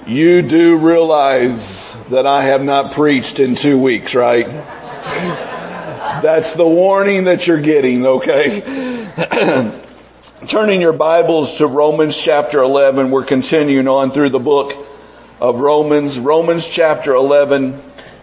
You do realize that I have not preached in 2 weeks, right? That's the warning that you're getting, okay? Turning your Bibles to Romans chapter 11. We're continuing on through the book of Romans. Romans chapter 11.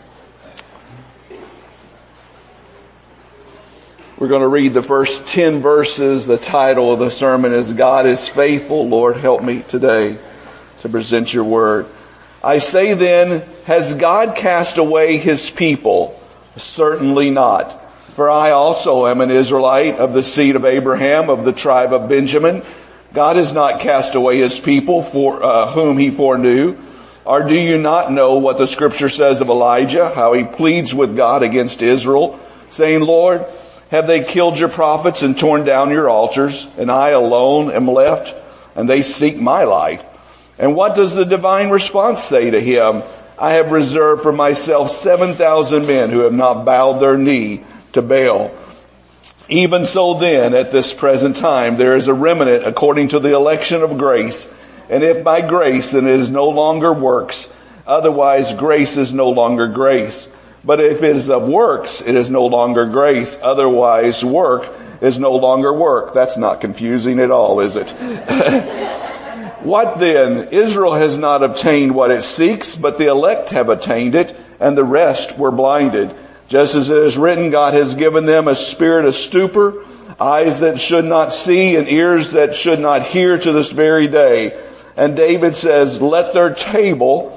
We're going to read the first 10 verses. The title of the sermon is God is Faithful. Lord, help me today to present your word. I say then, has God cast away his people? Certainly not. For I also am an Israelite of the seed of Abraham, of the tribe of Benjamin. God has not cast away his people for whom he foreknew. Or do you not know what the scripture says of Elijah, how he pleads with God against Israel, saying, Lord, have they killed your prophets and torn down your altars, and I alone am left, and they seek my life? And what does the divine response say to him? I have reserved for myself 7,000 men who have not bowed their knee to Baal. Even so then, at this present time, there is a remnant according to the election of grace. And if by grace, then it is no longer works. Otherwise, grace is no longer grace. But if it is of works, it is no longer grace. Otherwise, work is no longer work. That's not confusing at all, is it? What then? Israel has not obtained what it seeks, but the elect have attained it, and the rest were blinded. Just as it is written, God has given them a spirit of stupor, eyes that should not see, and ears that should not hear to this very day. And David says, let their table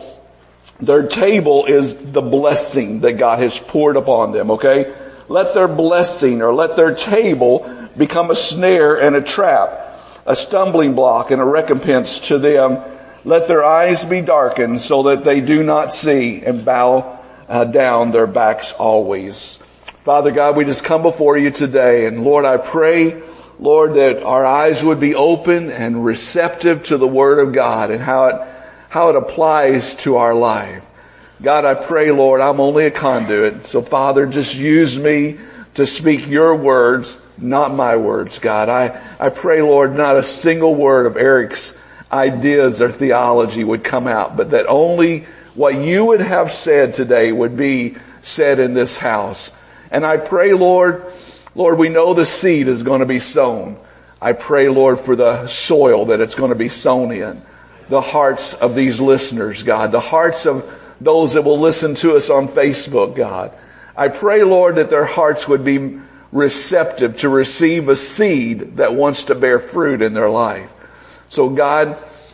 is the blessing that God has poured upon them, okay? Let their blessing, or let their table become a snare and a trap, a stumbling block and a recompense to them. Let their eyes be darkened so that they do not see, and bow down their backs always. Father God, we just come before you today, and Lord, I pray, Lord, that our eyes would be open and receptive to the Word of God and how it applies to our life. God, I pray, Lord, I'm only a conduit. So Father, just use me to speak your words, not my words, God. I pray, Lord, not a single word of Eric's ideas or theology would come out, but that only what you would have said today would be said in this house. And I pray, Lord, we know the seed is going to be sown. I pray, Lord, for the soil that it's going to be sown in. The hearts of these listeners, God. The hearts of those that will listen to us on Facebook, God. I pray, Lord, that their hearts would be receptive to receive a seed that wants to bear fruit in their life. So God,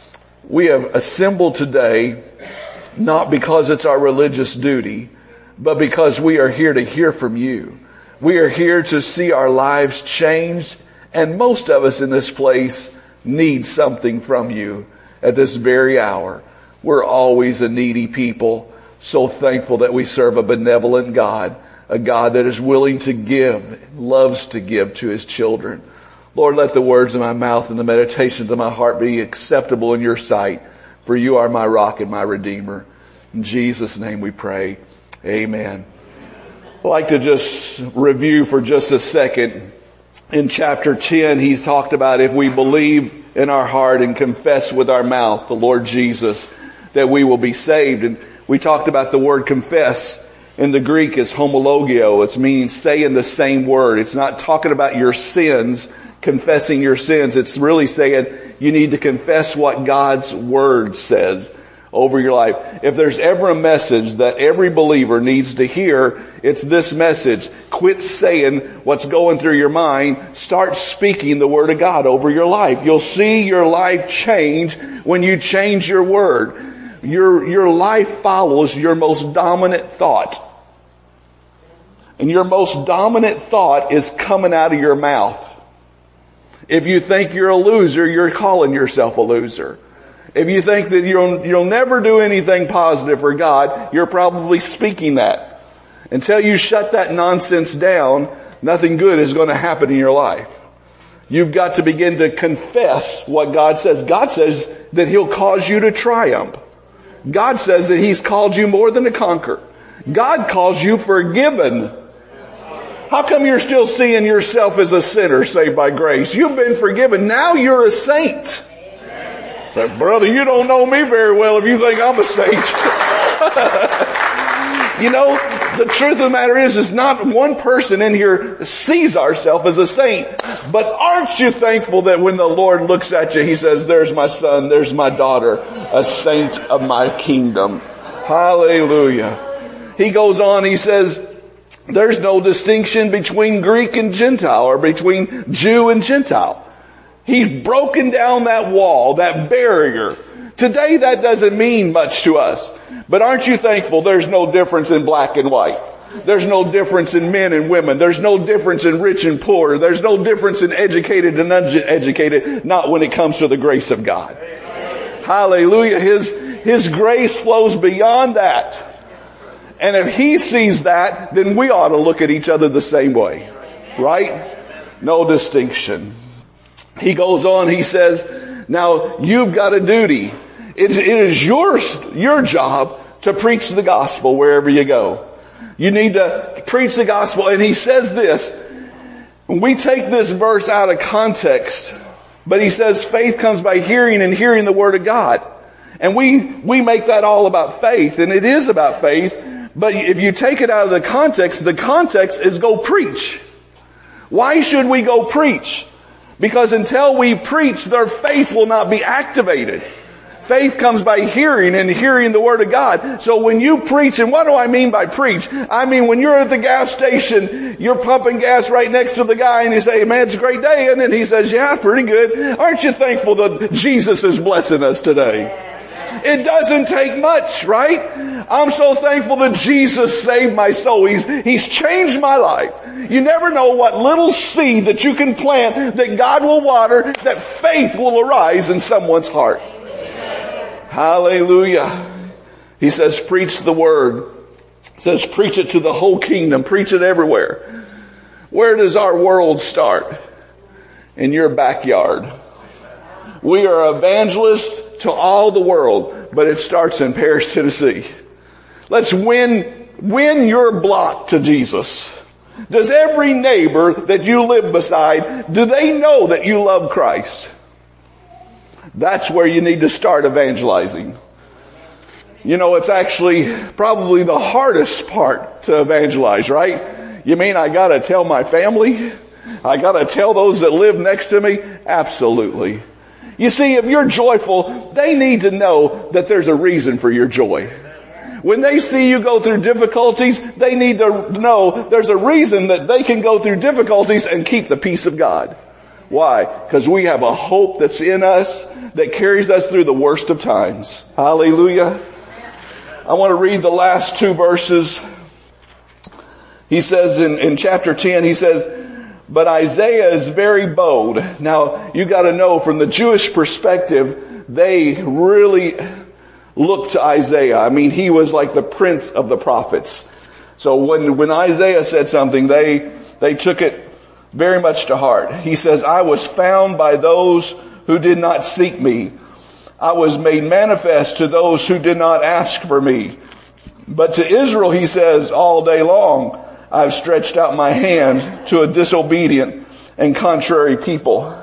we have assembled today not because it's our religious duty, but because we are here to hear from you. We are here to see our lives changed, and most of us in this place need something from you at this very hour. We're always a needy people, so thankful that we serve a benevolent God, a God that is willing to give, loves to give to his children. Lord, let the words of my mouth and the meditations of my heart be acceptable in your sight, for you are my rock and my redeemer. In Jesus' name we pray. Amen. I'd like to just review for just a second. In chapter 10, he talked about if we believe in our heart and confess with our mouth the Lord Jesus, that we will be saved. And we talked about the word confess. In the Greek is homologio. It's meaning say in the same word. It's not talking about your sins, confessing your sins. It's really saying you need to confess what God's word says over your life. If there's ever a message that every believer needs to hear, it's this message. Quit saying what's going through your mind. Start speaking the word of God over your life. You'll see your life change when you change your word. Your life follows your most dominant thought. And your most dominant thought is coming out of your mouth. If you think you're a loser, you're calling yourself a loser. If you think that you'll never do anything positive for God, you're probably speaking that. Until you shut that nonsense down, nothing good is going to happen in your life. You've got to begin to confess what God says. God says that he'll cause you to triumph. God says that he's called you more than a conqueror. God calls you forgiven. How come you're still seeing yourself as a sinner saved by grace? You've been forgiven. Now you're a saint. So, brother, you don't know me very well if you think I'm a saint. You know, the truth of the matter is not one person in here sees ourselves as a saint. But aren't you thankful that when the Lord looks at you, He says, there's my son, there's my daughter, a saint of my kingdom. Hallelujah. He goes on, he says, there's no distinction between Greek and Gentile, or between Jew and Gentile. He's broken down that wall, that barrier. Today that doesn't mean much to us. But aren't you thankful there's no difference in black and white? There's no difference in men and women. There's no difference in rich and poor. There's no difference in educated and uneducated, not when it comes to the grace of God. Hallelujah. His grace flows beyond that. And if He sees that, then we ought to look at each other the same way. Right? No distinction. He goes on, he says, now you've got a duty. It is your job to preach the gospel wherever you go. You need to preach the gospel. And he says this, we take this verse out of context, but he says faith comes by hearing and hearing the word of God. And we make that all about faith, and it is about faith. But if you take it out of the context is go preach. Why should we go preach? Because until we preach, their faith will not be activated. Faith comes by hearing and hearing the word of God. So when you preach, and what do I mean by preach? I mean, when you're at the gas station, you're pumping gas right next to the guy and you say, man, it's a great day. And then he says, yeah, pretty good. Aren't you thankful that Jesus is blessing us today? It doesn't take much, right? I'm so thankful that Jesus saved my soul. He's changed my life. You never know what little seed that you can plant that God will water, that faith will arise in someone's heart. Hallelujah. He says, preach the word. He says, preach it to the whole kingdom. Preach it everywhere. Where does our world start? In your backyard. We are evangelists to all the world, but it starts in Paris, Tennessee. Let's win your block to Jesus. Does every neighbor that you live beside, do they know that you love Christ? That's where you need to start evangelizing. You know, it's actually probably the hardest part to evangelize, right? You mean I gotta tell my family? I gotta tell those that live next to me? Absolutely. You see, if you're joyful, they need to know that there's a reason for your joy. When they see you go through difficulties, they need to know there's a reason that they can go through difficulties and keep the peace of God. Why? Because we have a hope that's in us that carries us through the worst of times. Hallelujah. I want to read the last two verses. He says in chapter 10, he says, but Isaiah is very bold. Now, you got to know from the Jewish perspective, they really looked to Isaiah. I mean, he was like the prince of the prophets. So when Isaiah said something, they took it very much to heart. He says, I was found by those who did not seek me. I was made manifest to those who did not ask for me. But to Israel, he says, all day long, I've stretched out my hand to a disobedient and contrary people.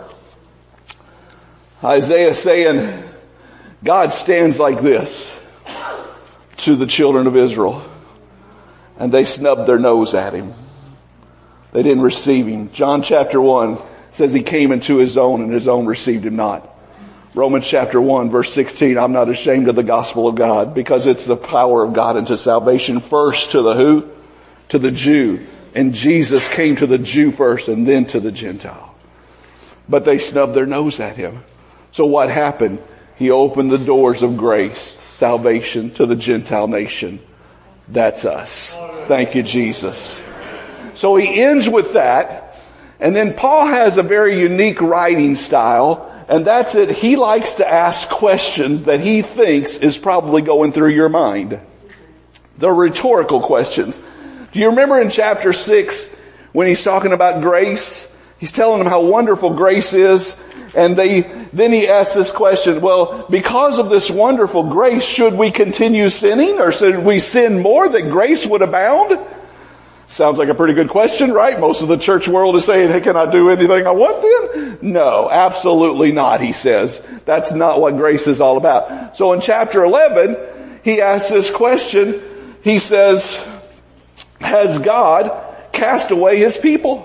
Isaiah saying, God stands like this to the children of Israel. And they snubbed their nose at him. They didn't receive him. John chapter 1 says he came into his own and his own received him not. Romans chapter 1 verse 16, I'm not ashamed of the gospel of God because it's the power of God unto salvation first to the who? To the Jew. And Jesus came to the Jew first and then to the Gentile. But they snubbed their nose at him. So what happened? He opened the doors of grace, salvation to the Gentile nation. That's us. Thank you, Jesus. So he ends with that. And then Paul has a very unique writing style. And that's it. He likes to ask questions that he thinks is probably going through your mind. The rhetorical questions. Do you remember in chapter 6 when he's talking about grace? He's telling them how wonderful grace is. And then he asks this question, well, because of this wonderful grace, should we continue sinning or should we sin more that grace would abound? Sounds like a pretty good question, right? Most of the church world is saying, hey, can I do anything I want then? No, absolutely not, he says. That's not what grace is all about. So in chapter 11, he asks this question. He says, has God cast away his people?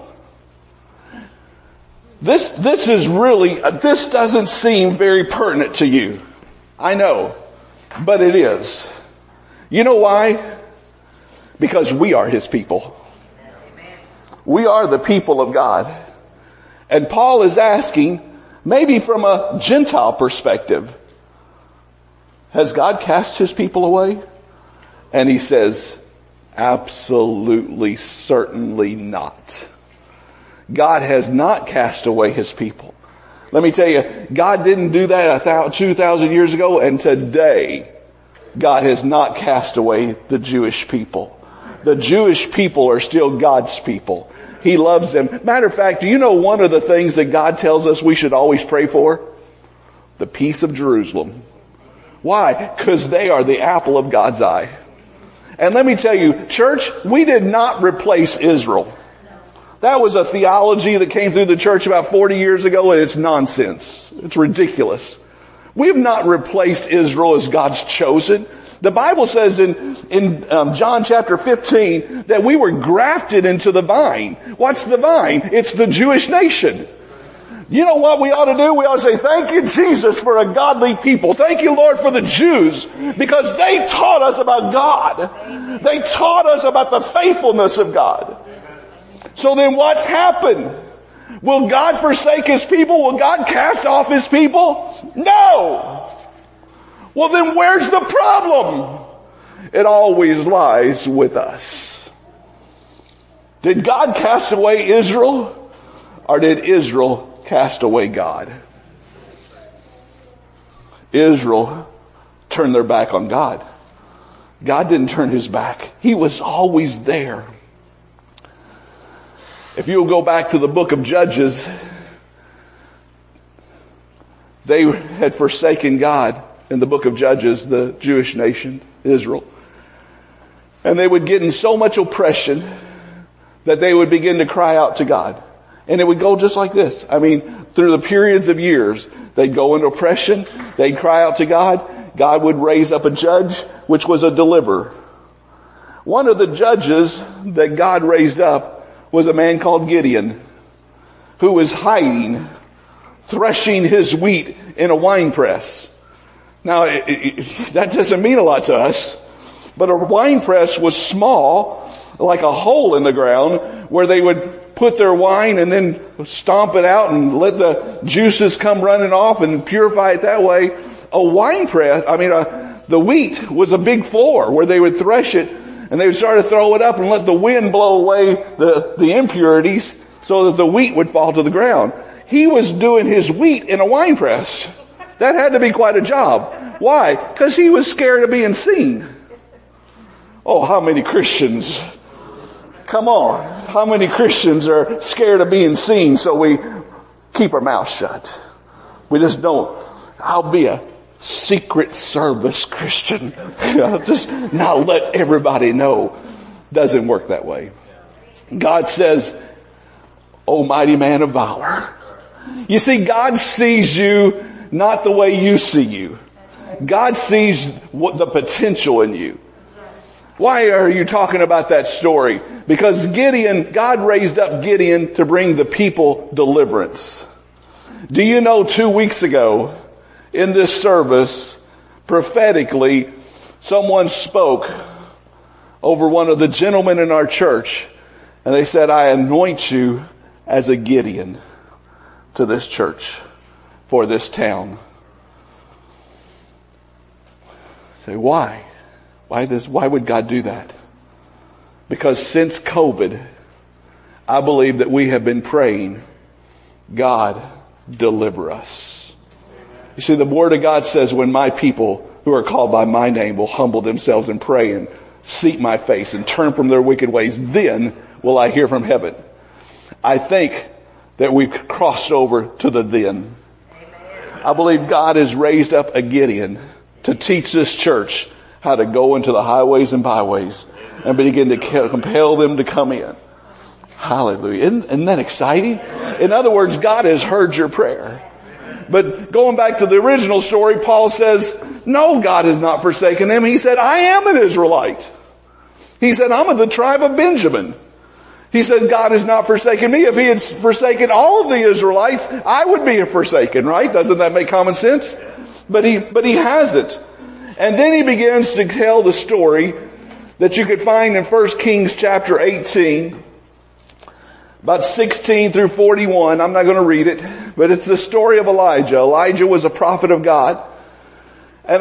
This doesn't seem very pertinent to you. I know, but it is. You know why? Because we are his people. We are the people of God. And Paul is asking, maybe from a Gentile perspective, has God cast his people away? And he says, absolutely, certainly not. God has not cast away his people. Let me tell you, God didn't do that 2,000 years ago, and today, God has not cast away the Jewish people. The Jewish people are still God's people. He loves them. Matter of fact, do you know one of the things that God tells us we should always pray for? The peace of Jerusalem. Why? Because they are the apple of God's eye. And let me tell you, church, we did not replace Israel. That was a theology that came through the church about 40 years ago, and it's nonsense. It's ridiculous. We have not replaced Israel as God's chosen. The Bible says in John chapter 15 that we were grafted into the vine. What's the vine? It's the Jewish nation. You know what we ought to do? We ought to say, thank you, Jesus, for a godly people. Thank you, Lord, for the Jews, because they taught us about God. They taught us about the faithfulness of God. So then what's happened? Will God forsake his people? Will God cast off his people? No! Well, then where's the problem? It always lies with us. Did God cast away Israel, or did Israel cast away God? Israel turned their back on God. God didn't turn his back. He was always there. If you'll go back to the book of Judges, they had forsaken God in the book of Judges, the Jewish nation, Israel. And they would get in so much oppression that they would begin to cry out to God. And it would go just like this. I mean, through the periods of years, they'd go into oppression, they'd cry out to God, God would raise up a judge, which was a deliverer. One of the judges that God raised up was a man called Gideon, who was hiding, threshing his wheat in a wine press. Now, that doesn't mean a lot to us, but a wine press was small, like a hole in the ground, where they would put their wine and then stomp it out and let the juices come running off and purify it that way. A wine press, the wheat was a big floor where they would thresh it, and they would start to throw it up and let the wind blow away the impurities so that the wheat would fall to the ground. He was doing his wheat in a wine press. That had to be quite a job. Why? Because he was scared of being seen. Oh, how many Christians? Come on. How many Christians are scared of being seen, so we keep our mouth shut? We just don't. I'll be a secret service Christian. Just not let everybody know. Doesn't work that way. God says, "O mighty man of valor." You see, God sees you not the way you see you. God sees the potential in you. Why are you talking about that story? Because God raised up Gideon to bring the people deliverance. Do you know 2 weeks ago in this service, prophetically, someone spoke over one of the gentlemen in our church, and they said, "I anoint you as a Gideon to this church for this town." Say, why? Why would God do that? Because since COVID, I believe that we have been praying, God, deliver us. You see, the Word of God says, when my people who are called by my name will humble themselves and pray and seek my face and turn from their wicked ways, then will I hear from heaven. I think that we've crossed over to the then. I believe God has raised up a Gideon to teach this church how to go into the highways and byways and begin to compel them to come in. Hallelujah. Isn't that exciting? In other words, God has heard your prayer. But going back to the original story, Paul says, no, God has not forsaken them. He said, I am an Israelite. He said, I'm of the tribe of Benjamin. He says, God has not forsaken me. If he had forsaken all of the Israelites, I would be forsaken, right? Doesn't that make common sense? But he hasn't. And then he begins to tell the story that you could find in 1 Kings chapter 18, about 16 through 41. I'm not going to read it, but it's the story of Elijah. Elijah was a prophet of God. And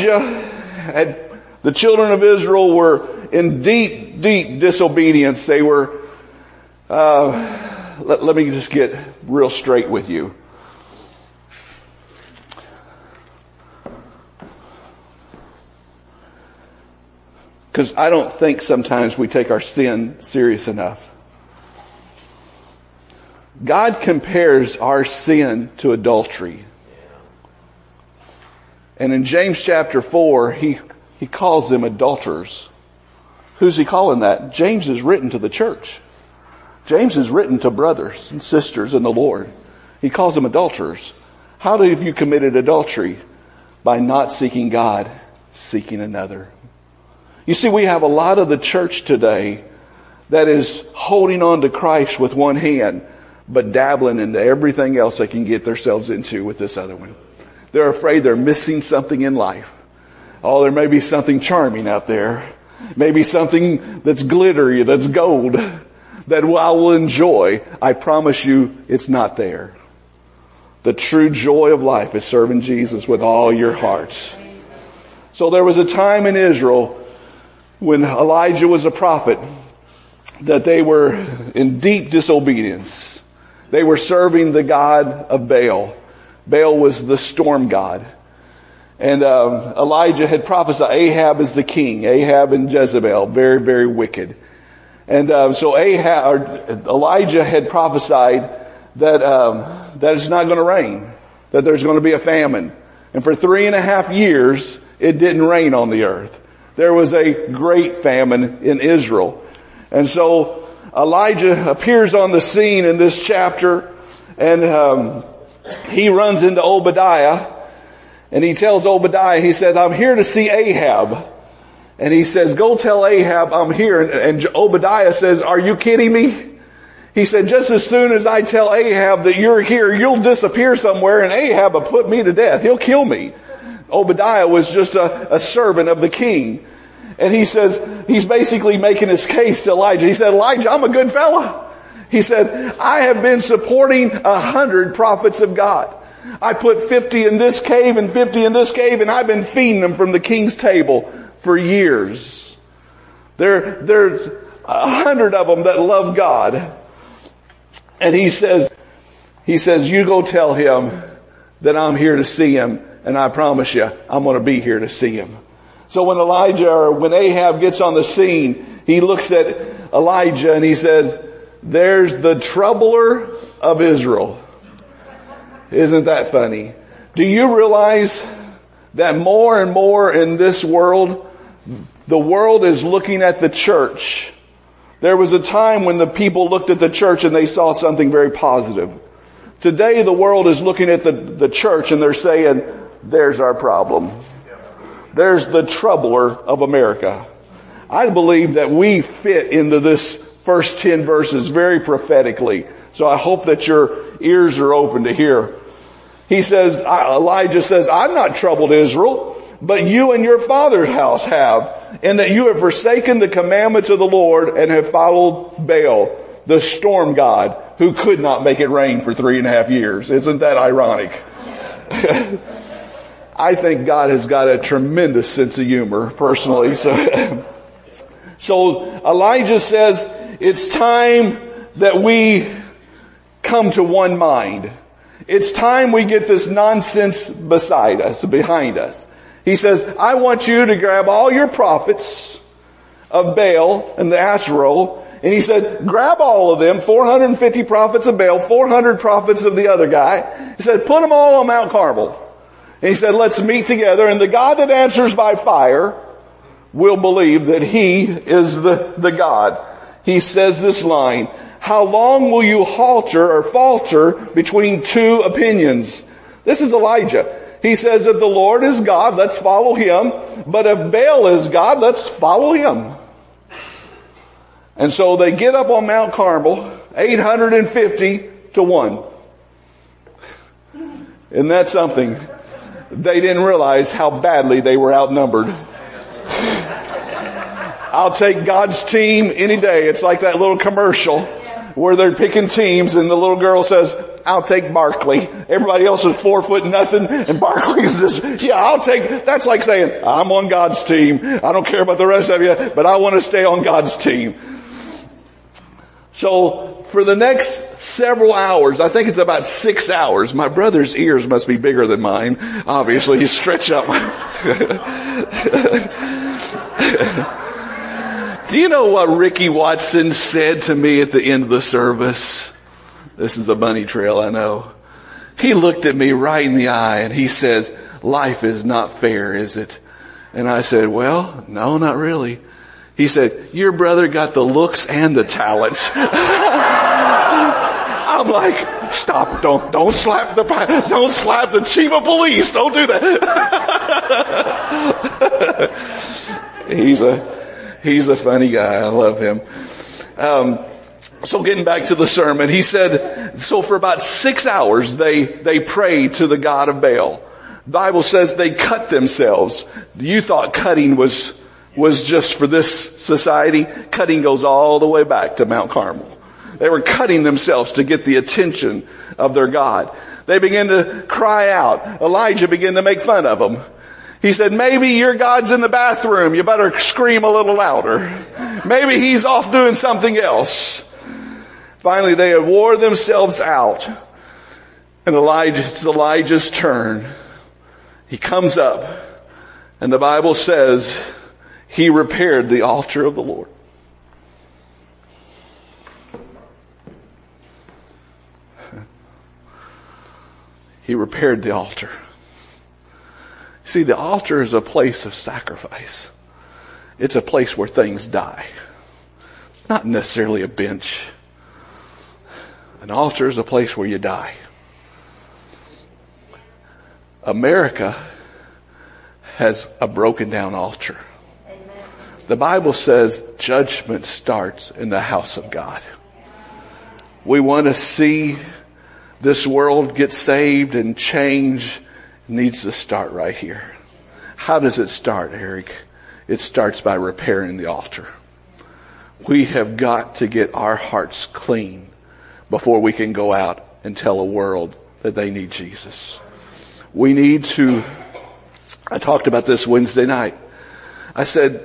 the children of Israel were in deep, deep disobedience. They were, let me just get real straight with you. Because I don't think sometimes we take our sin serious enough. God compares our sin to adultery. And in James chapter 4, he calls them adulterers. Who's he calling that? James is written to the church. James is written to brothers and sisters in the Lord. He calls them adulterers. How have you committed adultery? By not seeking God, seeking another. You see, we have a lot of the church today that is holding on to Christ with one hand, but dabbling into everything else they can get themselves into with this other one. They're afraid they're missing something in life. Oh, there may be something charming out there. Maybe something that's glittery, that's gold, that I will enjoy. I promise you, it's not there. The true joy of life is serving Jesus with all your hearts. So there was a time in Israel when Elijah was a prophet that they were in deep disobedience. They were serving the god of Baal. Baal was the storm god. And Elijah had prophesied. Ahab is the king. Ahab and Jezebel, very, very wicked. And so Elijah had prophesied that it's not going to rain, that there's going to be a famine. And for 3.5 years, it didn't rain on the earth. There was a great famine in Israel. And so Elijah appears on the scene in this chapter, and he runs into Obadiah, and he tells Obadiah, he said, I'm here to see Ahab. And he says, go tell Ahab I'm here. And Obadiah says, are you kidding me? He said, just as soon as I tell Ahab that you're here, you'll disappear somewhere, and Ahab will put me to death. He'll kill me. Obadiah was just a servant of the king. And he says, he's basically making his case to Elijah. He said, Elijah, I'm a good fella. He said, I have been supporting 100 prophets of God. I put 50 in this cave and 50 in this cave, and I've been feeding them from the king's table for years. There's 100 of them that love God. And he says, you go tell him that I'm here to see him, and I promise you, I'm going to be here to see him. So when Ahab gets on the scene, he looks at Elijah and he says, there's the troubler of Israel. Isn't that funny? Do you realize that more and more in this world, the world is looking at the church? There was a time when the people looked at the church and they saw something very positive. Today the world is looking at the church and they're saying, there's our problem. There's the troubler of America. I believe that we fit into this first 10 verses very prophetically. So I hope that your ears are open to hear. Elijah says, I've not troubled Israel, but you and your father's house have, and that you have forsaken the commandments of the Lord and have followed Baal, the storm god, who could not make it rain for 3.5 years. Isn't that ironic? I think God has got a tremendous sense of humor, personally. So Elijah says, it's time that we come to one mind. It's time we get this nonsense behind us. He says, I want you to grab all your prophets of Baal and the Asherah. And he said, grab all of them, 450 prophets of Baal, 400 prophets of the other guy. He said, put them all on Mount Carmel. And he said, let's meet together. And the God that answers by fire will believe that he is the God. He says this line, how long will you falter between two opinions? This is Elijah. He says, if the Lord is God, let's follow him. But if Baal is God, let's follow him. And so they get up on Mount Carmel, 850 to 1. Isn't that something? They didn't realize how badly they were outnumbered. I'll take God's team any day. It's like that little commercial where they're picking teams and the little girl says, I'll take Barkley. Everybody else is 4 foot nothing and Barkley's just, that's like saying, I'm on God's team. I don't care about the rest of you, but I want to stay on God's team. So for the next several hours, I think it's about 6 hours. My brother's ears must be bigger than mine. Obviously, he's stretched out my... Do you know what Ricky Watson said to me at the end of the service? This is a bunny trail, I know. He looked at me right in the eye and he says, life is not fair, is it? And I said, well, no, not really. He said, your brother got the looks and the talents. I'm like, stop, don't slap the chief of police. Don't do that. He's a funny guy. I love him. So getting back to the sermon, he said, so for about 6 hours, they prayed to the God of Baal. The Bible says they cut themselves. You thought cutting was just for this society. Cutting goes all the way back to Mount Carmel. They were cutting themselves to get the attention of their God. They began to cry out. Elijah began to make fun of them. He said, maybe your God's in the bathroom. You better scream a little louder. Maybe he's off doing something else. Finally, they had wore themselves out. And it's Elijah's turn. He comes up. And the Bible says he repaired the altar of the Lord. He repaired the altar. See, the altar is a place of sacrifice. It's a place where things die. It's not necessarily a bench. An altar is a place where you die. America has a broken down altar. Amen. The Bible says judgment starts in the house of God. We want to see this world get saved and change. Needs to start right here. How does it start, Eric? It starts by repairing the altar. We have got to get our hearts clean before we can go out and tell a world that they need Jesus. We need to, I talked about this Wednesday night. I said,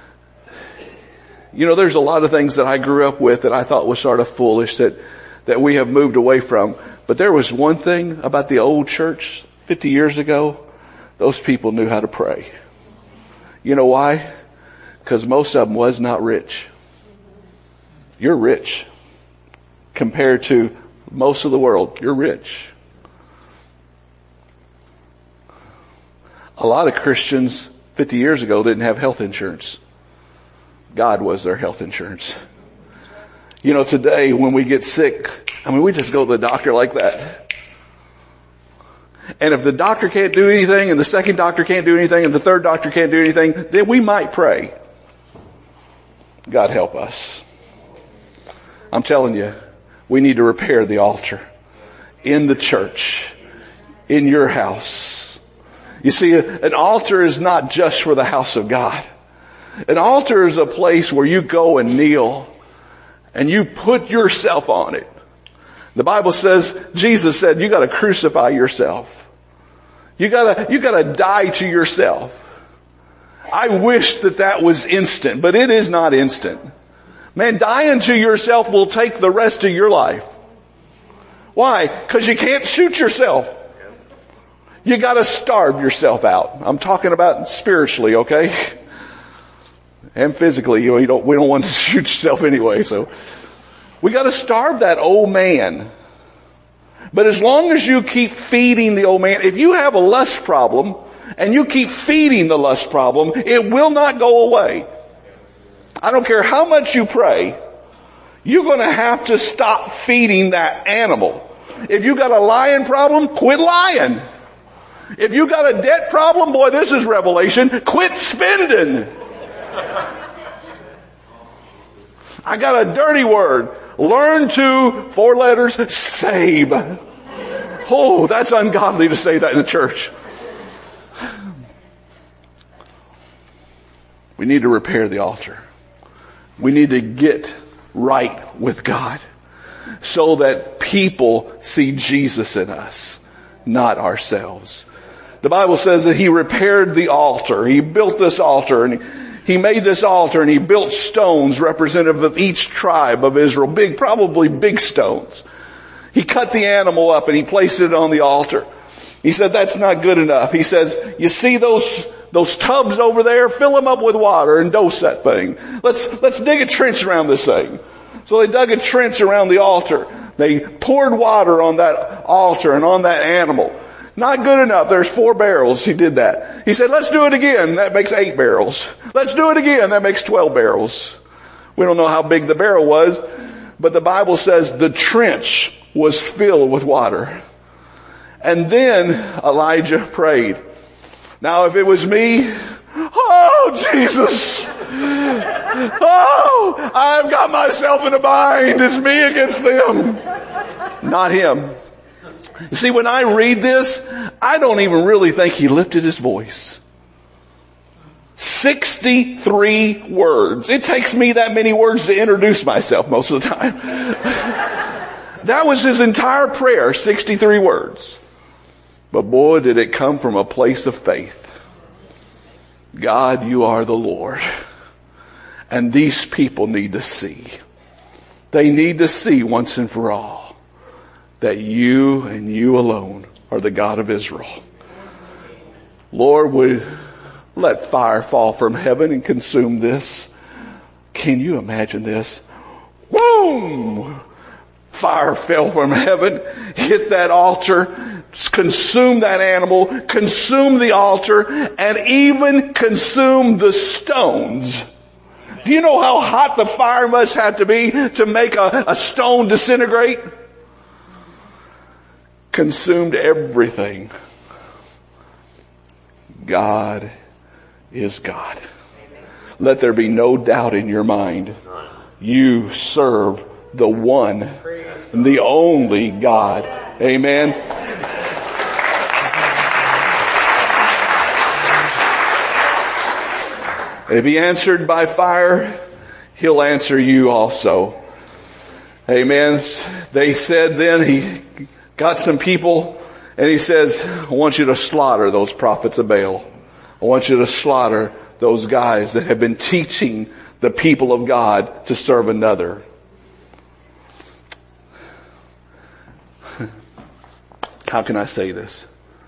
there's a lot of things that I grew up with that I thought was sort of foolish that we have moved away from. But there was one thing about the old church 50 years ago, those people knew how to pray. You know why? Because most of them was not rich. You're rich. Compared to most of the world, you're rich. A lot of Christians 50 years ago didn't have health insurance. God was their health insurance. Today when we get sick, we just go to the doctor like that. And if the doctor can't do anything, and the second doctor can't do anything, and the third doctor can't do anything, then we might pray. God help us. I'm telling you, we need to repair the altar in the church, in your house. You see, an altar is not just for the house of God. An altar is a place where you go and kneel, and you put yourself on it. The Bible says, Jesus said, you got to crucify yourself. You gotta die to yourself. I wish that was instant, but it is not instant. Man, dying to yourself will take the rest of your life. Why? Because you can't shoot yourself. You gotta starve yourself out. I'm talking about spiritually, okay? And physically, we don't want to shoot yourself anyway, so. We gotta starve that old man. But as long as you keep feeding the old man, if you have a lust problem and you keep feeding the lust problem, it will not go away. I don't care how much you pray, you're going to have to stop feeding that animal. If you got a lying problem, quit lying. If you got a debt problem, boy, this is revelation, quit spending. I got a dirty word. Learn to, 4 letters, save. Oh, that's ungodly to say that in the church. We need to repair the altar. We need to get right with God so that people see Jesus in us, not ourselves. The Bible says that he repaired the altar. He built this altar, and he made this altar, and he built stones representative of each tribe of Israel. Probably big stones. He cut the animal up and he placed it on the altar. He said, that's not good enough. He says, you see those tubs over there? Fill them up with water and dose that thing. Let's dig a trench around this thing. So they dug a trench around the altar. They poured water on that altar and on that animal. Not good enough. There's 4 barrels. He did that. He said, let's do it again. That makes 8 barrels. Let's do it again. That makes 12 barrels. We don't know how big the barrel was, but the Bible says the trench was filled with water. And then Elijah prayed. Now, if it was me, oh, Jesus. Oh, I've got myself in a bind. It's me against them. Not him. You see, when I read this, I don't even really think he lifted his voice. 63 words. It takes me that many words to introduce myself most of the time. That was his entire prayer, 63 words. But boy, did it come from a place of faith. God, you are the Lord. And these people need to see. They need to see once and for all that you and you alone are the God of Israel. Lord, would let fire fall from heaven and consume this. Can you imagine this? Boom! Fire fell from heaven, hit that altar, consume that animal, consume the altar, and even consume the stones. Do you know how hot the fire must have to be to make a stone disintegrate? Consumed everything. God is God. Let there be no doubt in your mind. You serve the one and the only God. Amen. If he answered by fire, he'll answer you also. Amen. They said then, he got some people and he says, I want you to slaughter those prophets of Baal. I want you to slaughter those guys that have been teaching the people of God to serve another. How can I say this?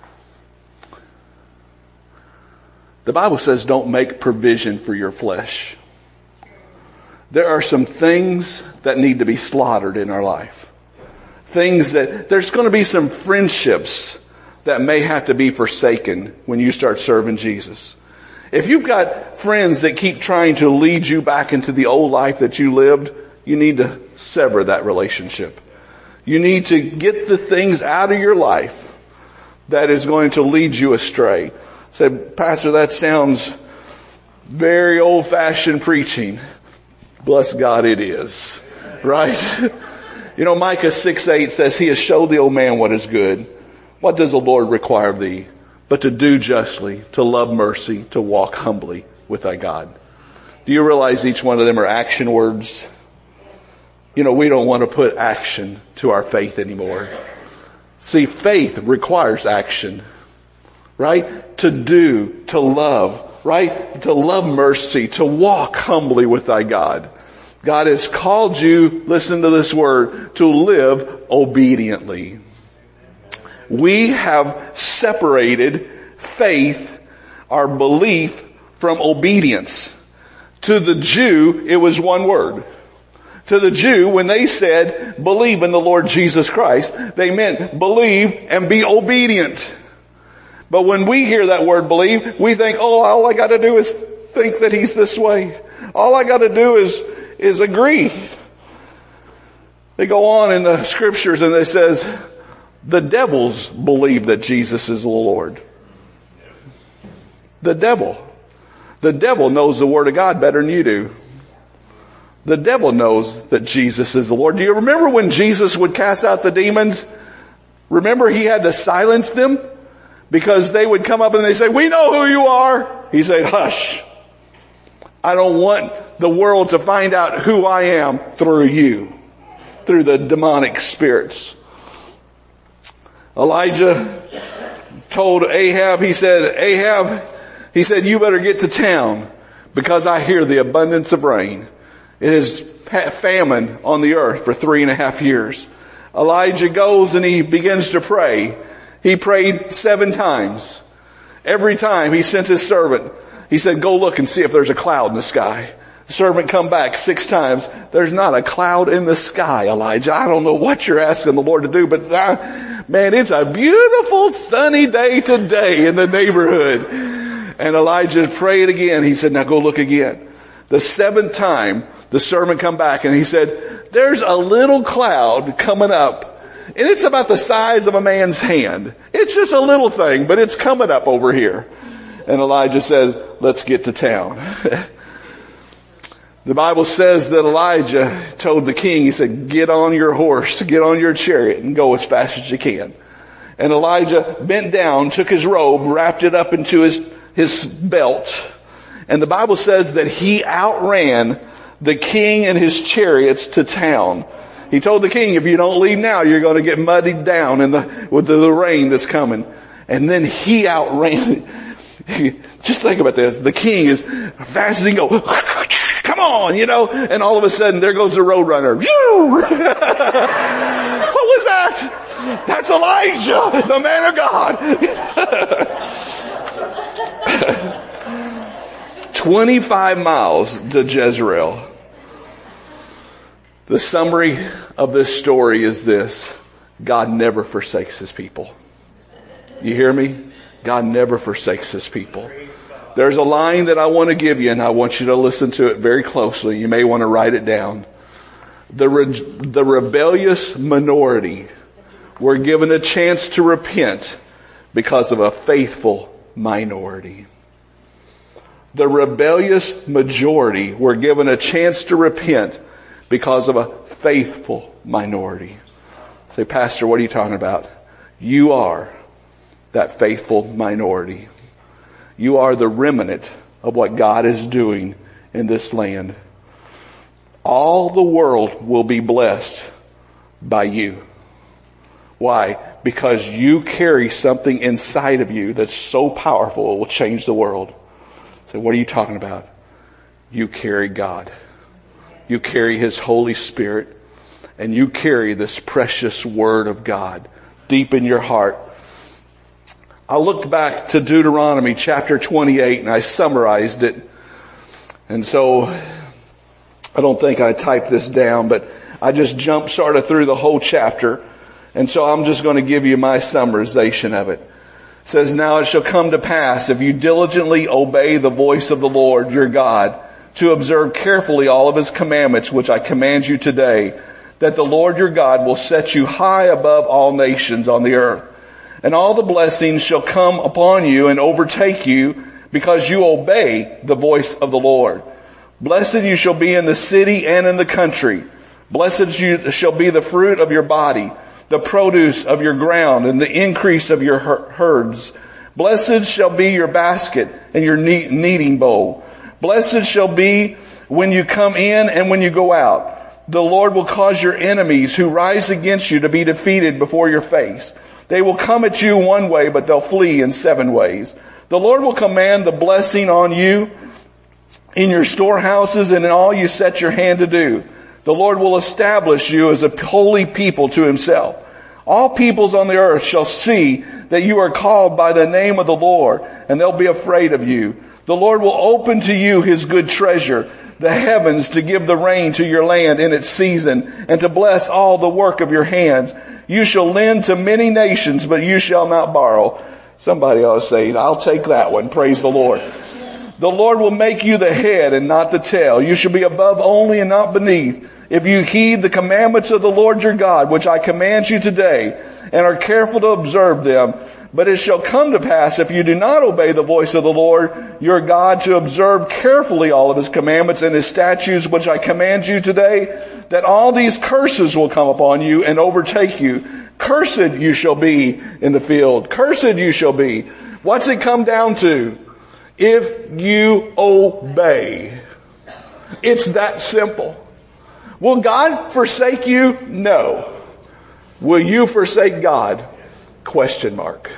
The Bible says don't make provision for your flesh. There are some things that need to be slaughtered in our life. Things that, there's going to be some friendships that may have to be forsaken when you start serving Jesus. If you've got friends that keep trying to lead you back into the old life that you lived, you need to sever that relationship. You need to get the things out of your life that is going to lead you astray. Say, Pastor, that sounds very old-fashioned preaching. Bless God, it is. Right? You know, Micah 6:8 says, He has showed the old man what is good. What does the Lord require of thee? But to do justly, to love mercy, to walk humbly with thy God. Do you realize each one of them are action words? You know, we don't want to put action to our faith anymore. See, faith requires action. Right? To do, to love, right? To love mercy, to walk humbly with thy God. God has called you, listen to this word, to live obediently. We have separated faith, our belief, from obedience. To the Jew, it was one word. To the Jew, when they said, believe in the Lord Jesus Christ, they meant believe and be obedient. But when we hear that word believe, we think, oh, all I got to do is think that he's this way. All I got to do is agree. They go on in the scriptures and it says, the devils believe that Jesus is the Lord. The devil. The devil knows the Word of God better than you do. The devil knows that Jesus is the Lord. Do you remember when Jesus would cast out the demons? Remember he had to silence them? Because they would come up and they say, we know who you are. He said, hush. I don't want the world to find out who I am through you. Through the demonic spirits. Elijah told Ahab, he said, you better get to town because I hear the abundance of rain. It is famine on the earth for 3.5 years. Elijah goes and he begins to pray. He prayed 7 times. Every time he sent his servant. He said, go look and see if there's a cloud in the sky. The servant come back 6 times. There's not a cloud in the sky, Elijah. I don't know what you're asking the Lord to do, but man, it's a beautiful sunny day today in the neighborhood. And Elijah prayed again. He said, now go look again. The 7th time, the servant come back and he said, there's a little cloud coming up. And it's about the size of a man's hand. It's just a little thing, but it's coming up over here. And Elijah said, let's get to town. The Bible says that Elijah told the king, he said, get on your horse, get on your chariot and go as fast as you can. And Elijah bent down, took his robe, wrapped it up into his belt. And the Bible says that he outran the king and his chariots to town. He told the king, if you don't leave now, you're going to get muddied down with the rain that's coming. And then he outran. Just think about this. The king is fast as he can go. Come on, and all of a sudden there goes the roadrunner. What was that? That's Elijah, the man of God. 25 miles to Jezreel. The summary of this story is this. God never forsakes his people. You hear me? God never forsakes his people. There's a line that I want to give you, and I want you to listen to it very closely. You may want to write it down. The rebellious minority were given a chance to repent because of a faithful minority. The rebellious majority were given a chance to repent because of a faithful minority. Say, Pastor, what are you talking about? You are that faithful minority. You are the remnant of what God is doing in this land. All the world will be blessed by you. Why? Because you carry something inside of you that's so powerful it will change the world. So what are you talking about? You carry God. You carry His Holy Spirit. And you carry this precious Word of God deep in your heart. I looked back to Deuteronomy chapter 28 and I summarized it. And so I don't think I typed this down, but I just started through the whole chapter. And so I'm just going to give you my summarization of it. It says, now it shall come to pass if you diligently obey the voice of the Lord your God to observe carefully all of His commandments, which I command you today, that the Lord your God will set you high above all nations on the earth. And all the blessings shall come upon you and overtake you because you obey the voice of the Lord. Blessed you shall be in the city and in the country. Blessed you shall be the fruit of your body, the produce of your ground, and the increase of your herds. Blessed shall be your basket and your kneading bowl. Blessed shall be when you come in and when you go out. The Lord will cause your enemies who rise against you to be defeated before your face. They will come at you one way, but they'll flee in 7 ways. The Lord will command the blessing on you in your storehouses and in all you set your hand to do. The Lord will establish you as a holy people to Himself. All peoples on the earth shall see that you are called by the name of the Lord, and they'll be afraid of you. The Lord will open to you His good treasure, the heavens, to give the rain to your land in its season, and to bless all the work of your hands. You shall lend to many nations, but you shall not borrow. Somebody ought to say, I'll take that one. Praise the Lord. The Lord will make you the head and not the tail. You shall be above only and not beneath. If you heed the commandments of the Lord your God, which I command you today, and are careful to observe them. But it shall come to pass, if you do not obey the voice of the Lord your God, to observe carefully all of his commandments and his statutes, which I command you today, that all these curses will come upon you and overtake you. Cursed you shall be in the field. Cursed you shall be. What's it come down to? If you obey. It's that simple. Will God forsake you? No. Will you forsake God? Question mark.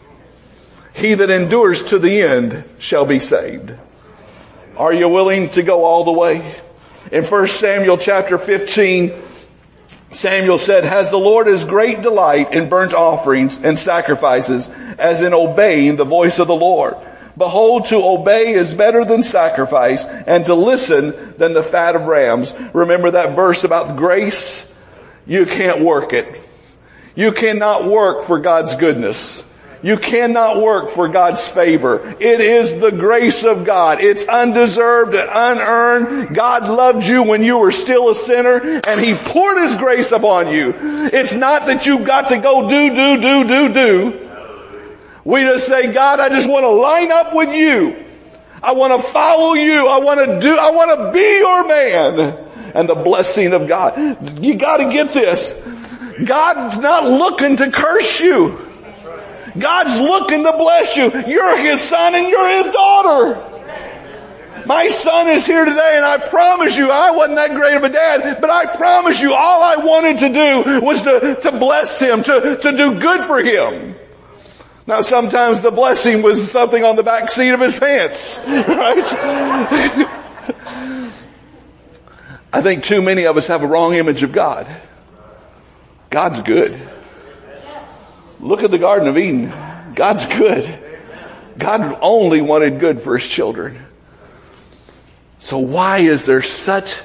He that endures to the end shall be saved. Are you willing to go all the way? In 1 Samuel chapter 15, Samuel said, has the Lord his great delight in burnt offerings and sacrifices, as in obeying the voice of the Lord. Behold, to obey is better than sacrifice, and to listen than the fat of rams. Remember that verse about grace? You can't work it. You cannot work for God's goodness. You cannot work for God's favor. It is the grace of God. It's undeserved and unearned. God loved you when you were still a sinner, and he poured his grace upon you. It's not that you've got to go do. We just say, God, I just want to line up with you. I want to follow you. I want to be your man. And the blessing of God. You got to get this. God's not looking to curse you. God's looking to bless you. You're his son and you're his daughter. My son is here today, and I promise you, I wasn't that great of a dad, but I promise you, all I wanted to do was to bless him, to do good for him. Now, sometimes the blessing was something on the back seat of his pants, right? I think too many of us have a wrong image of God. God's good. Look at the Garden of Eden. God's good. God only wanted good for his children. So why is there such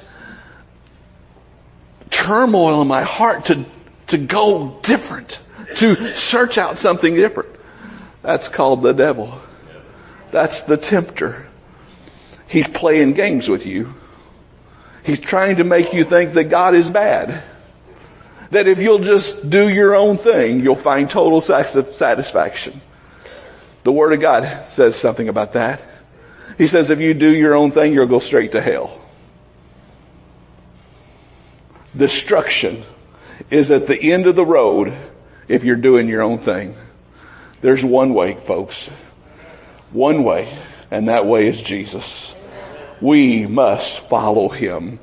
turmoil in my heart to go different, to search out something different? That's called the devil. That's the tempter. He's playing games with you. He's trying to make you think that God is bad. That if you'll just do your own thing, you'll find total satisfaction. The Word of God says something about that. He says if you do your own thing, you'll go straight to hell. Destruction is at the end of the road if you're doing your own thing. There's one way, folks. One way, and that way is Jesus. We must follow him.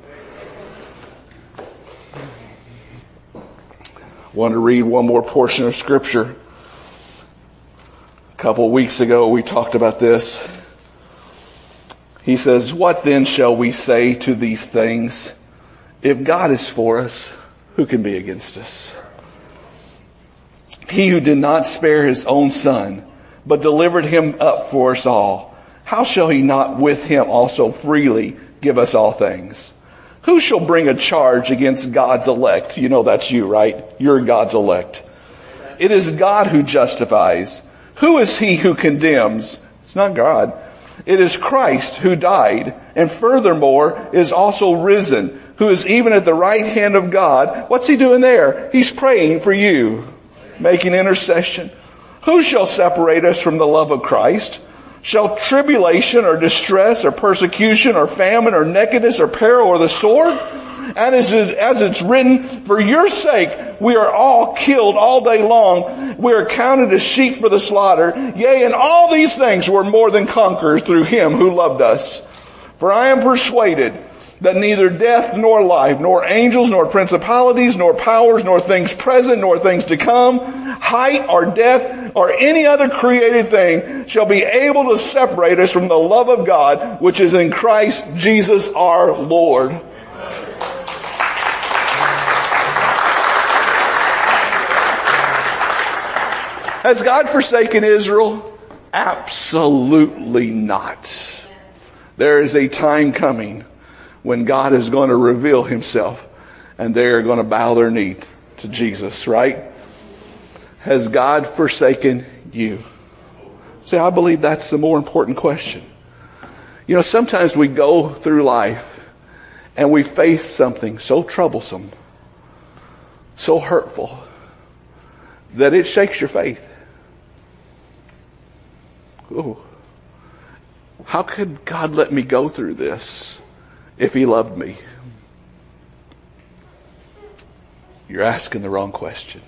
I want to read one more portion of Scripture. A couple of weeks ago, we talked about this. He says, what then shall we say to these things? If God is for us, who can be against us? He who did not spare his own son, but delivered him up for us all, how shall he not with him also freely give us all things? Who shall bring a charge against God's elect? You know that's you, right? You're God's elect. It is God who justifies. Who is he who condemns? It's not God. It is Christ who died, and furthermore is also risen, who is even at the right hand of God. What's he doing there? He's praying for you, making intercession. Who shall separate us from the love of Christ? Shall tribulation or distress or persecution or famine or nakedness or peril or the sword? And as it's written, for your sake we are all killed all day long. We are counted as sheep for the slaughter. Yea, in all these things we're more than conquerors through him who loved us. For I am persuaded that neither death nor life, nor angels, nor principalities, nor powers, nor things present, nor things to come, height or depth, or any other created thing shall be able to separate us from the love of God, which is in Christ Jesus our Lord. Has God forsaken Israel? Absolutely not. There is a time coming when God is going to reveal himself and they are going to bow their knee to Jesus, right? Has God forsaken you? See, I believe that's the more important question. You know, sometimes we go through life and we face something so troublesome, so hurtful, that it shakes your faith. Ooh. How could God let me go through this if He loved me? You're asking the wrong question.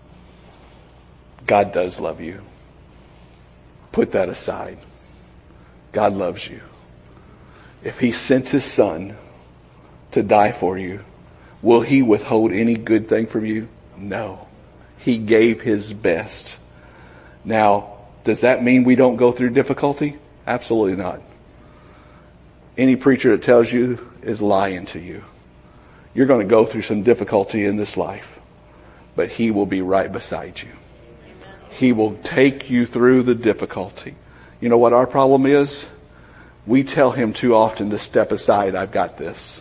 God does love you. Put that aside. God loves you. If He sent His Son to die for you, will He withhold any good thing from you? No. He gave His best. Now, does that mean we don't go through difficulty? Absolutely not. Any preacher that tells you is lying to you. You're going to go through some difficulty in this life, but He will be right beside you. He will take you through the difficulty. You know what our problem is? We tell Him too often to step aside. I've got this.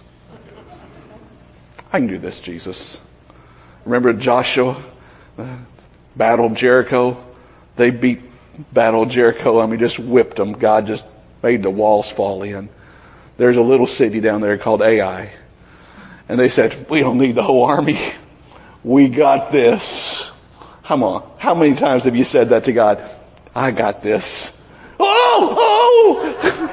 I can do this, Jesus. Remember Joshua, Battle of Jericho? They beat Battle of Jericho. I mean, just whipped them. God just made the walls fall in. There's a little city down there called Ai. And they said, we don't need the whole army. We got this. Come on. How many times have you said that to God? I got this. Oh!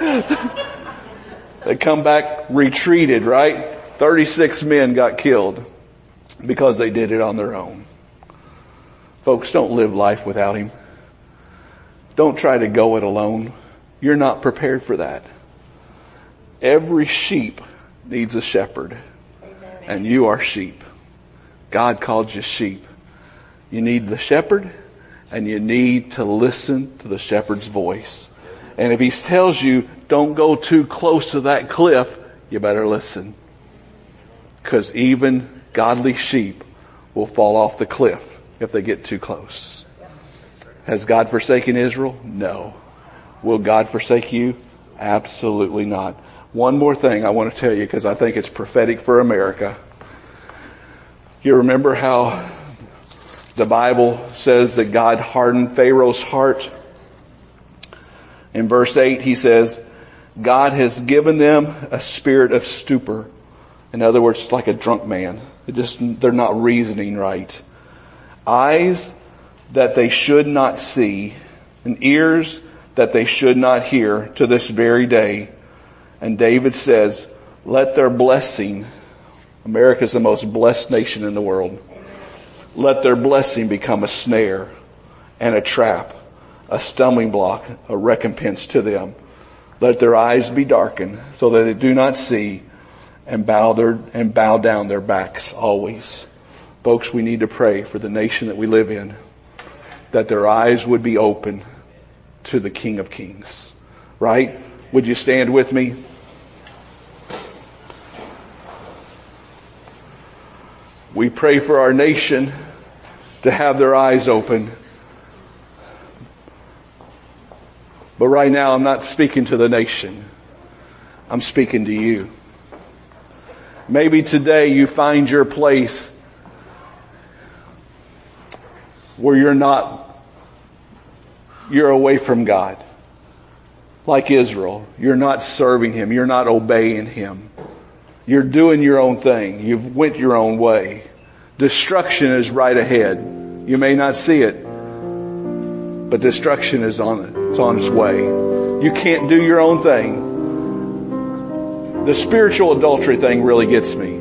They come back retreated, right? 36 men got killed because they did it on their own. Folks, don't live life without Him. Don't try to go it alone. You're not prepared for that. Every sheep needs a shepherd. And you are sheep. God called you sheep. You need the shepherd, and you need to listen to the shepherd's voice. And if He tells you, don't go too close to that cliff, you better listen. Because even godly sheep will fall off the cliff if they get too close. Has God forsaken Israel? No. Will God forsake you? Absolutely not. One more thing I want to tell you, because I think it's prophetic for America. You remember how the Bible says that God hardened Pharaoh's heart? In verse 8, He says, God has given them a spirit of stupor. In other words, it's like a drunk man. They're not reasoning right. Eyes that they should not see, and ears that they should not hear to this very day. And David says, let their blessing, America's the most blessed nation in the world, let their blessing become a snare and a trap, a stumbling block, a recompense to them. Let their eyes be darkened so that they do not see, and bow down their backs always. Folks, we need to pray for the nation that we live in, that their eyes would be open to the King of Kings. Right? Would you stand with me? We pray for our nation to have their eyes open. But right now, I'm not speaking to the nation. I'm speaking to you. Maybe today you find your place where you're away from God. Like Israel, you're not serving Him. You're not obeying Him. You're doing your own thing. You've went your own way. Destruction is right ahead. You may not see it, but destruction is on its way. You can't do your own thing. The spiritual adultery thing really gets me.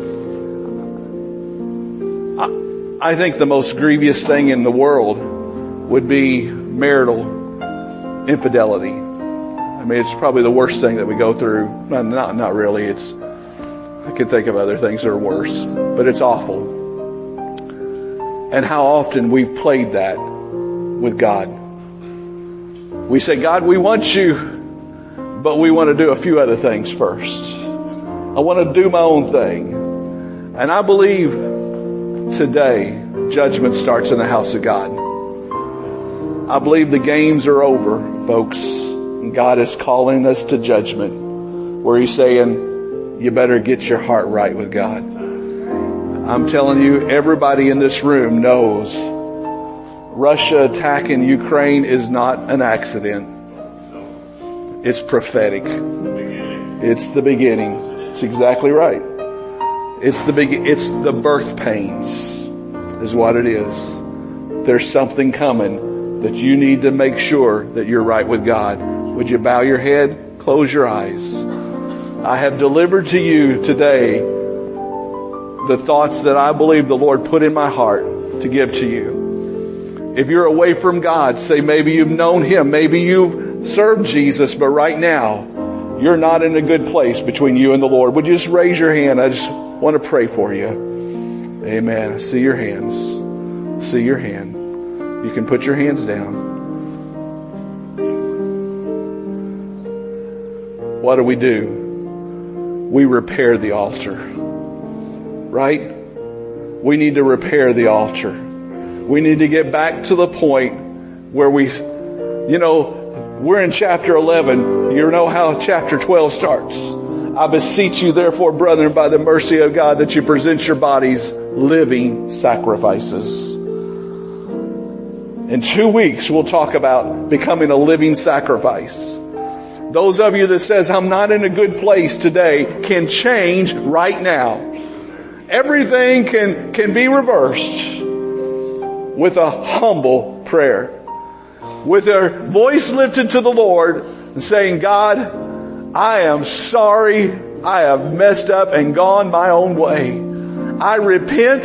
I think the most grievous thing in the world would be marital infidelity. I mean, it's probably the worst thing that we go through. Not really. I can think of other things that are worse, but it's awful. And how often we've played that with God. We say, God, we want you, but we want to do a few other things first. I want to do my own thing. And I believe today judgment starts in the house of God. I believe the games are over, folks. And God is calling us to judgment, where He's saying, you better get your heart right with God. I'm telling you, everybody in this room knows Russia attacking Ukraine is not an accident. It's prophetic. It's the beginning. It's exactly right. It's the birth pains is what it is. There's something coming that you need to make sure that you're right with God. Would you bow your head? Close your eyes. I have delivered to you today the thoughts that I believe the Lord put in my heart to give to you. If you're away from God, say maybe you've known Him, maybe you've served Jesus, but right now you're not in a good place between you and the Lord. Would you just raise your hand? I just want to pray for you. Amen. I see your hands. See your hand. You can put your hands down. What do? We repair the altar. Right? We need to repair the altar. We need to get back to the point where we're in chapter 11. You know how chapter 12 starts. I beseech you, therefore, brethren, by the mercy of God, that you present your bodies living sacrifices. In 2 weeks, we'll talk about becoming a living sacrifice. Those of you that says, I'm not in a good place today, can change right now. Everything can be reversed with a humble prayer. With a voice lifted to the Lord and saying, God, I am sorry. I have messed up and gone my own way. I repent.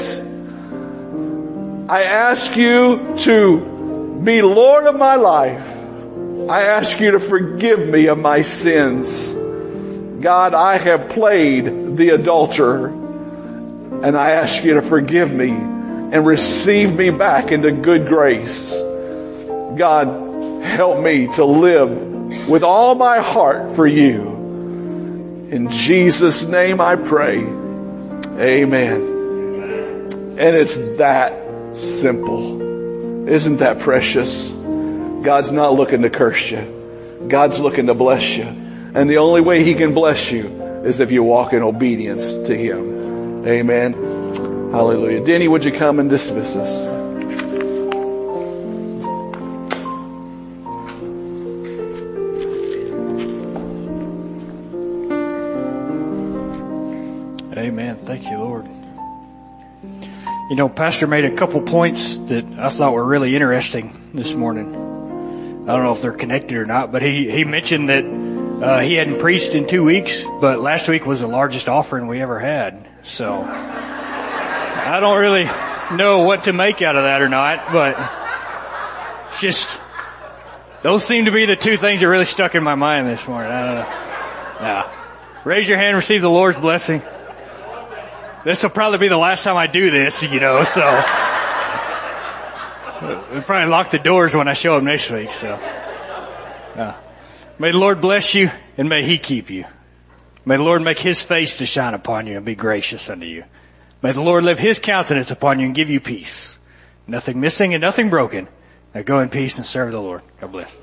I ask you to be Lord of my life. I ask you to forgive me of my sins. God, I have played the adulterer, and I ask you to forgive me and receive me back into good grace. God, help me to live with all my heart for you. In Jesus' name I pray. Amen. And it's that simple. Isn't that precious? God's not looking to curse you. God's looking to bless you. And the only way He can bless you is if you walk in obedience to Him. Amen. Hallelujah. Denny, would you come and dismiss us? Amen. Thank you, Lord. You know, Pastor made a couple points that I thought were really interesting this morning. I don't know if they're connected or not, but he mentioned that he hadn't preached in 2 weeks, but last week was the largest offering we ever had. So I don't really know what to make out of that or not, but just those seem to be the two things that really stuck in my mind this morning. I don't know. Yeah. Raise your hand, receive the Lord's blessing. This will probably be the last time I do this, so we'll probably lock the doors when I show up next week. So, may the Lord bless you and may He keep you. May the Lord make His face to shine upon you and be gracious unto you. May the Lord lift His countenance upon you and give you peace. Nothing missing and nothing broken. Now go in peace and serve the Lord. God bless.